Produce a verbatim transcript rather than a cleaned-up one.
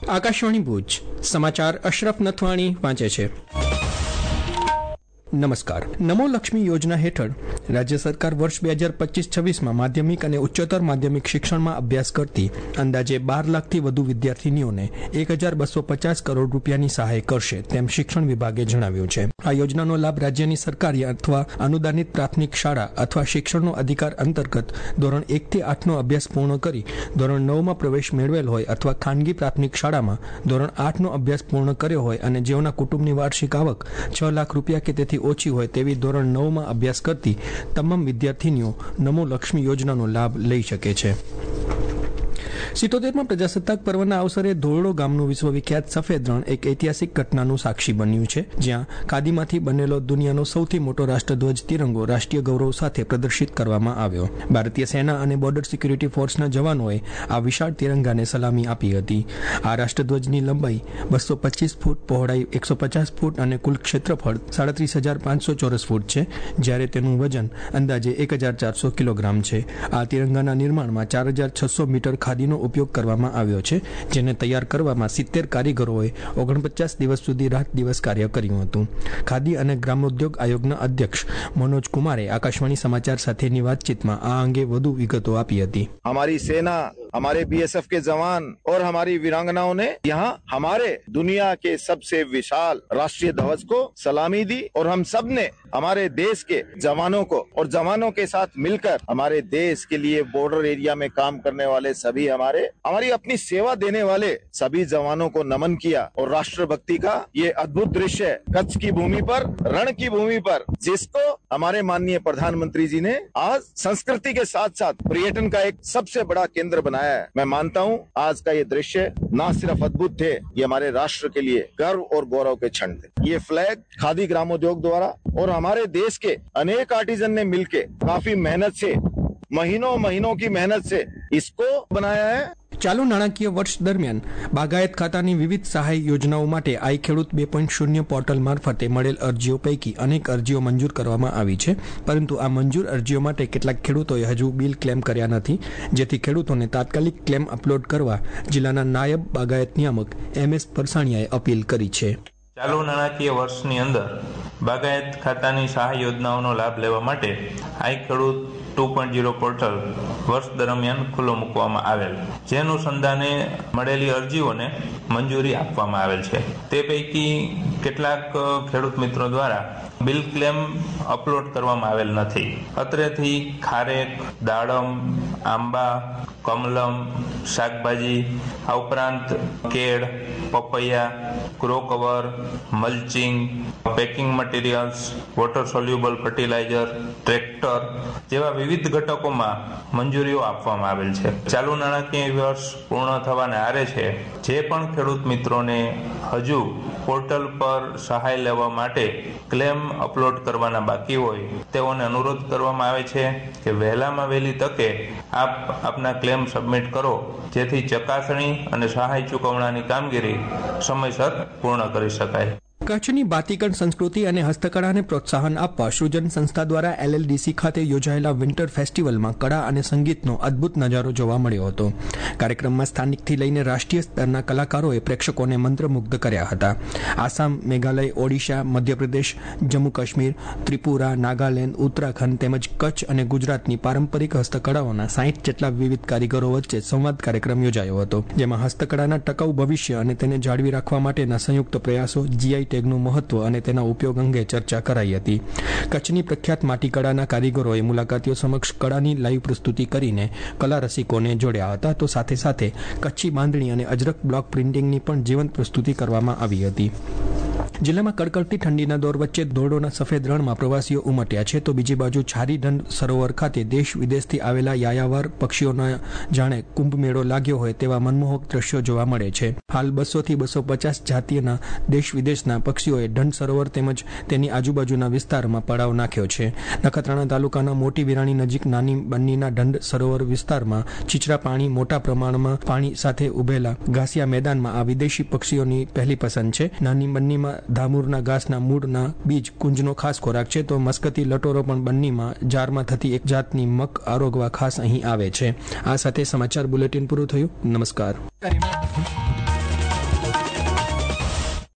આકાશવાણી ભુજ સમાચાર અશરફ નથવાણી વાંચે છે. નમસ્કાર. નમો લક્ષ્મી યોજના હેઠળ રાજ્ય સરકાર વર્ષ બે હજાર પચીસ છવ્વીસમાં માધ્યમિક અને ઉચ્ચતર માધ્યમિક શિક્ષણમાં અભ્યાસ કરતી અંદાજે બાર લાખથી વધુ વિદ્યાર્થીનીઓને એક હજાર બસો પચાસ કરોડ રૂપિયાની સહાય કરશે તેમ શિક્ષણ વિભાગે જણાવ્યું છે. આ યોજનાનો લાભ રાજ્યની સરકારી અથવા અનુદાનિત પ્રાથમિક શાળા અથવા શિક્ષણનો અધિકાર અંતર્ગત ધોરણ એકથી આઠનો અભ્યાસ પૂર્ણ કરી ધોરણ નવમાં પ્રવેશ મેળવેલ હોય અથવા ખાનગી પ્રાથમિક શાળામાં ધોરણ આઠનો અભ્યાસ પૂર્ણ કર્યો હોય અને જેઓના કુટુંબની વાર્ષિક આવક છ લાખ રૂપિયા કે તેથી ઓછી હોય તેવી ધોરણ નવમાં અભ્યાસ કરતી તમામ વિદ્યાર્થીનીઓ નમો લક્ષ્મી યોજનાનો લાભ લઈ શકે છે. સિત્તોતેરમાં પ્રજાસત્તાક પર્વના અવસરે ધોરડો ગામનું વિશ્વવિખ્યાત સફેદ રણ એક ઐતિહાસિક ઘટનાનું સાક્ષી બન્યું છે, જ્યાં ખાદીમાંથી બનેલો દુનિયાનો સૌથી મોટો રાષ્ટ્રધ્વજ તિરંગો રાષ્ટ્રીય ગૌરવ સાથે પ્રદર્શિત કરવામાં આવ્યો. ભારતીય સેના અને બોર્ડર સિક્યુરિટી ફોર્સના જવાનોએ આ વિશાળ તિરંગાને સલામી આપી હતી. આ રાષ્ટ્રધ્વજની લંબાઈ બસો પચીસ ફૂટ, પહોળાઈ એકસો પચાસ ફૂટ અને કુલ ક્ષેત્રફળ સાડત્રીસ હજાર પાંચસો ચોરસ ફૂટ છે, જ્યારે તેનું વજન અંદાજે એક હજાર ચારસો કિલોગ્રામ છે. આ તિરંગાના નિર્માણમાં ચાર હજાર છસો મીટર ખાદીનો ઉપયોગ કરવામાં આવ્યો છે, જેને તૈયાર કરવામાં સિત્તેર કારીગરોએ ઓગણપચાસ દિવસ સુધી રાત દિવસ કાર્ય કર્યું હતું. ખાદી અને ગ્રામોદ્યોગ આયોગના અધ્યક્ષ મનોજ કુમારે આકાશવાણી સમાચાર સાથેની વાતચીતમાં આ અંગે વધુ વિગતો આપી હતી. हमारी सेना, हमारे बीएसएफ के जवान और हमारी वीरांगनाओं ने यहाँ हमारे दुनिया के सबसे विशाल राष्ट्रीय ध्वज को सलामी दी और हम सब ने हमारे देश के जवानों को और जवानों के साथ मिलकर हमारे देश के लिए बॉर्डर एरिया में काम करने वाले सभी हमारे हमारी अपनी सेवा देने वाले सभी जवानों को नमन किया और राष्ट्रभक्ति का ये अद्भुत दृश्य कच्छ की भूमि पर, रण की भूमि पर, जिसको हमारे माननीय प्रधानमंत्री जी ने आज संस्कृति के साथ साथ पर्यटन का एक सबसे बड़ा केंद्र बनाया है. मैं मानता हूँ आज का ये दृश्य ना सिर्फ अद्भुत थे, ये हमारे राष्ट्र के लिए गर्व और गौरव के क्षण थे. ये फ्लैग खादी ग्रामोद्योग द्वारा और हमारे देश के अनेक आर्टिजन ने मिलके काफी मेहनत से, महीनों महीनों की मेहनत से इसको बनाया है. ચાલુ નાણાકીય વર્ષ દરમિયાન બાગાયત ખાતાની વિવિધ સહાય યોજનાઓ માટે આઈ ખેડૂત બે પોઈન્ટ શૂન્ય પોર્ટલ મારફતે મળેલ અરજીઓ પૈકી અનેક અરજીઓ મંજૂર કરવામાં આવી છે, પરંતુ આ મંજૂર અરજીઓ માટે કેટલાક ખેડૂતોએ હજુ બિલ ક્લેમ કર્યા નથી, જેથી ખેડૂતોને તાત્કાલિક ક્લેમ અપલોડ કરવા જિલ્લાના નાયબ બાગાયત નિયામક એમ એસ પરસાણીયાએ અપીલ કરી છે. ચાલુ નાણાકીય વર્ષની અંદર બાગાયત ખાતાની સહાય યોજનાઓનો લાભ લેવા માટે આઈ ખેડૂત ટુ પોઈન્ટ ઝીરો પોર્ટલ વર્ષ દરમિયાન ખુલ્લો મૂકવામાં આવેલ, જે અનુસંધાને મળેલી અરજીઓને મંજૂરી આપવામાં આવેલ છે. તે પૈકી કેટલાક ખેડૂત મિત્રો દ્વારા બિલ ક્લેમ અપલોડ કરવામાં આવેલ નથી. અત્રેથી ખારેક, દાડમ, આંબા, કમલમ, શાકભાજી, આ ઉપરાંત કેળ, પપૈયા, grow cover, mulching, packing materials, water soluble fertiliser, tractor જેવા વિવિધ ઘટકોમાં મંજૂરીઓ આપવામાં આવેલ છે. ચાલુ નાણાકીય વર્ષ પૂર્ણ થવાને આરે છે. જે પણ ખેડૂત મિત્રોને હજુ પોર્ટલ પર સહાય લેવા માટે ક્લેમ અપલોડ કરવાના બાકી હોય તેઓને અનુરોધ કરવામાં આવે છે કે વહેલામાં વહેલી તકે આપ આપના ક્લેમ સબમિટ કરો, જેથી ચકાસણી અને સહાય ચૂકવણાની કામગીરી સમયસર પૂર્ણ કરી શકાય. કચ્છની બાતિકણ સંસ્કૃતિ અને હસ્તકળાને પ્રોત્સાહન આપવા સૃજન સંસ્થા દ્વારા એલએલડીસી ખાતે યોજાયેલા વિન્ટર ફેસ્ટિવલમાં કળા અને સંગીતનો અદ્ભુત નજારો જોવા મળ્યો હતો. કાર્યક્રમમાં સ્થાનિકથી લઈને રાષ્ટ્રીય સ્તરના કલાકારોએ પ્રેક્ષકોને મંત્રમુગ્ધ કર્યા હતા. આસામ, મેઘાલય, ઓડિશા, મધ્યપ્રદેશ, જમ્મુ કાશ્મીર, ત્રિપુરા, નાગાલેન્ડ, ઉત્તરાખંડ તેમજ કચ્છ અને ગુજરાતની પારંપરિક હસ્તકળાઓના સાહીઠ જેટલા વિવિધ કારીગરો વચ્ચે સંવાદ કાર્યક્રમ યોજાયો હતો, જેમાં હસ્તકળાના ટકાઉ ભવિષ્ય અને તેને જાળવી રાખવા માટેના સંયુક્ત પ્રયાસો, જીઆઈ ટેગનું મહત્વ અને તેના ઉપયોગ અંગે ચર્ચા કરાઈ હતી. કચ્છની પ્રખ્યાત માટીકળાના કારીગરોએ મુલાકાતીઓ સમક્ષ કળાની લાઈવ પ્રસ્તુતિ કરીને કલા રસિકોને જોડ્યા હતા, તો સાથે સાથે કચ્છી બાંધણી અને અજરક બ્લોક પ્રિન્ટિંગની પણ જીવંત પ્રસ્તુતિ કરવામાં આવી હતી. જિલ્લામાં કડકડતી ઠંડીના દોર વચ્ચે ધોરડોના સફેદ રણમાં પ્રવાસીઓ ઉમટ્યા છે, તો બીજી બાજુ છારીઢંઢ સરોવર ખાતે દેશ વિદેશથી આવેલા યાયાવર પક્ષીઓના જાણે કુંભ મેળો લાગ્યો હોય તેવા મનમોહક દ્રશ્યો જોવા મળે છે. હાલ બસો થી બસો પચાસ જાતિના દેશ વિદેશના પક્ષીઓએ ઢંઢ સરોવર તેમજ તેની આજુબાજુના વિસ્તારમાં પડાવ નાખ્યો છે. નખત્રાણા તાલુકાના મોટી વિરાણી નજીક નાની બન્નીના ઢંઢ સરોવર વિસ્તારમાં છીછરા પાણી મોટા પ્રમાણમાં પાણી સાથે ઉભેલા ઘાસિયા મેદાનમાં આ વિદેશી પક્ષીઓની પહેલી પસંદ છે. નાની બન્નીમાં ધામુરના ઘાસના મૂળના બીજ કુંજનો ખાસ ખોરાક છે, તો મસ્કતી લટોરો પણ બન્નીમાં જારમાં થતી એક જાતની મક આરોગવા ખાસ અહીં આવે છે. આ સાથે સમાચાર બુલેટિન પૂરું થયું. નમસ્કાર.